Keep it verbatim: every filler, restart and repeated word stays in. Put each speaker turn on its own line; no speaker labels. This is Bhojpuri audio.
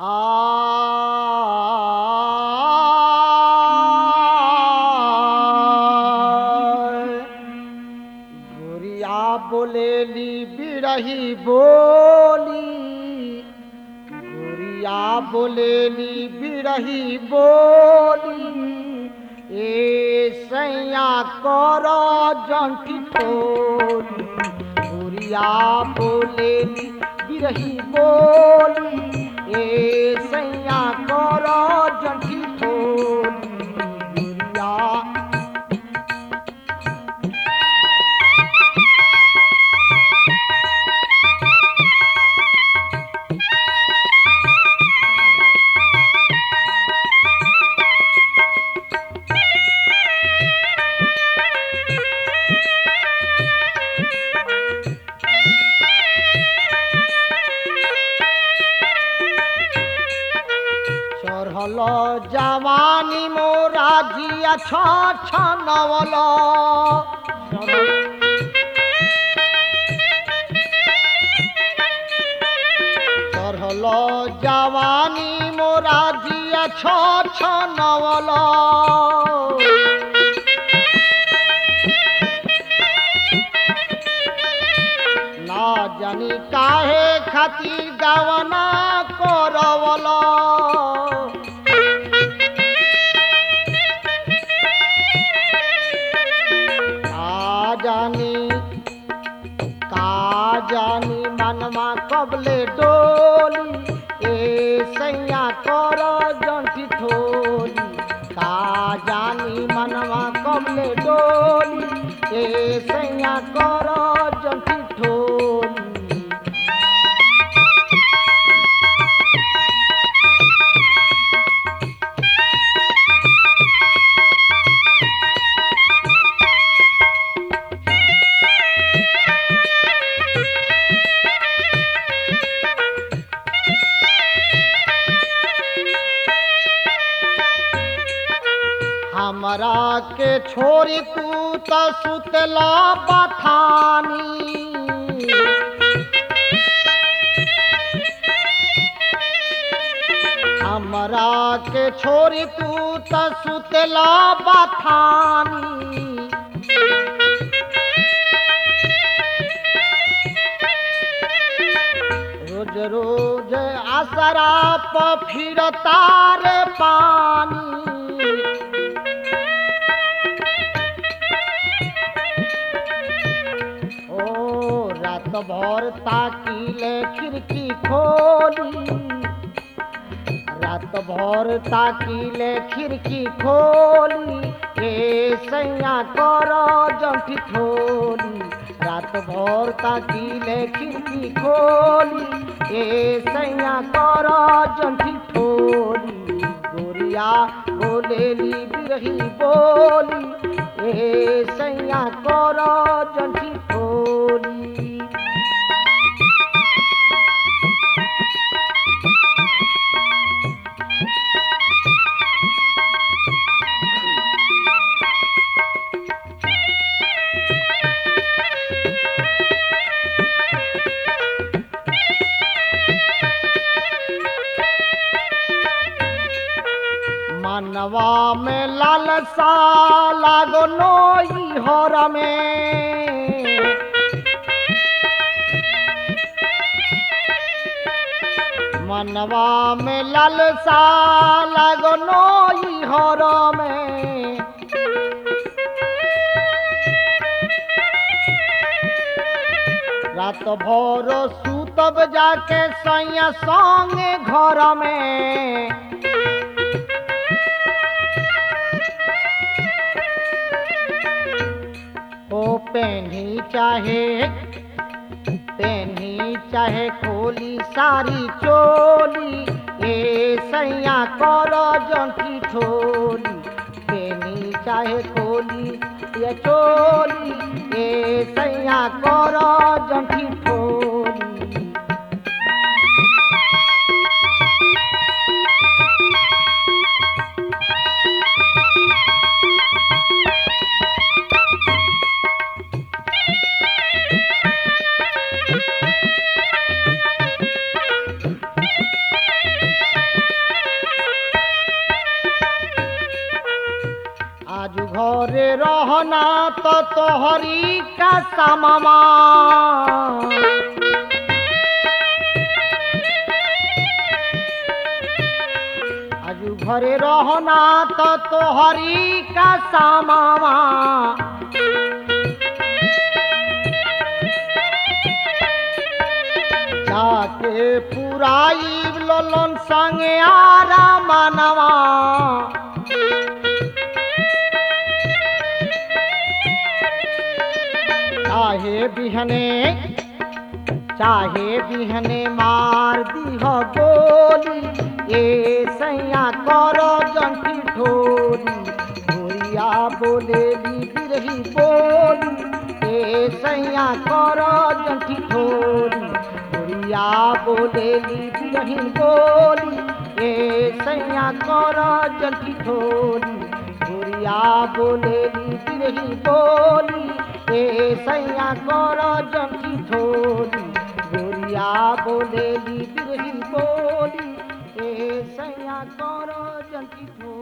आय गोरिया बोलेली बिरही बोली, गोरिया बोलेली बिरही बोली, ए सैया करो जंठी ठोली। गोरिया बोलेली बिरही बोली, ए सैया करो जंठी ठोली। गोरिया चढ़ल जवानी मोरा जिया छनवल, चढ़ल जवानी मोरा जिया छनवल। ना जानी काहे खातिर गवना करवल, का जानी का जानी मनवा कबले डोली, ए सैया कर जंठी ठोली। का जानी मनवा कबले डोली, ए सैया कर जंठी ठोली। हमरा के छोरी तू त सुतला बथानी, हमरा के छोरी तू त सुतला बथानी। रोज रोज आसरा प फिरता रे पानी, रात भर ताकीले खिड़की खोली, रात भर ताकीले खिड़की खोली, ए सैया कर जंठी ठोली। रात भर ताकीले खिड़की खोली, ए सैया कर जंठी ठोली। गोरिया बोलेली बिरही बोली, ए सैया कर जंठी ठोली। मनवा में लालसा लागो नोई हर में, मनवा में लालसा लागो नोई हर में। रात भर सुतब जाके सैया संगे घर में, ओ पेन्ही चाहे पेन्ही चाहे खोली सारी चोली, ए सैया कर जंठी ठोली। पेन्ही चाहे खोली ये चोली, ए सैया कर जंठी ठोली। घरे रहना तो तोहरी का सामामा आजू घरे रहना तो तोहरी का सामामा जाके पुराई ललन संगे आरा मानवा चाहे बिहने चाहे बिहने मार दीह गोली ए सैया करो जंठी ठोरी भोरिया बोलेली बिरही बोली ए सैया करो जंठी ठोरी भोरिया बोलेली बिरही बोली ए सैया करो जंठी ठोरी भोरिया बोलेली बिरही बोली ए सैया करो जंठी ठोरी भोरिया बोलेली बिरही बोली ए सैया करो जंठी ठोरी।